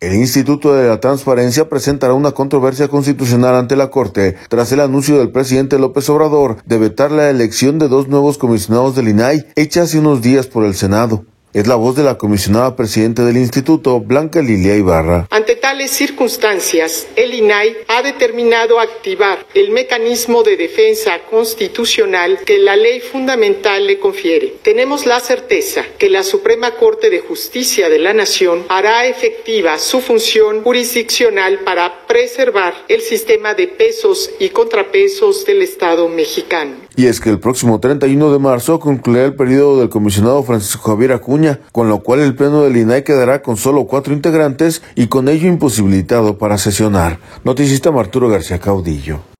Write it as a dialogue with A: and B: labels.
A: El Instituto de la Transparencia presentará una controversia constitucional ante la Corte tras el anuncio del presidente López Obrador de vetar la elección de 2 nuevos comisionados del INAI, hecha hace unos días por el Senado. Es la voz de la comisionada presidente del instituto, Blanca Lilia Ibarra.
B: Ante tales circunstancias, el INAI ha determinado activar el mecanismo de defensa constitucional que la ley fundamental le confiere. Tenemos la certeza que la Suprema Corte de Justicia de la Nación hará efectiva su función jurisdiccional para preservar el sistema de pesos y contrapesos del Estado mexicano.
A: Y es que el próximo 31 de marzo concluirá el periodo del comisionado Francisco Javier Acuña, con lo cual el pleno del INAI quedará con solo 4 integrantes y con ello imposibilitado para sesionar. Noticista Arturo García Caudillo.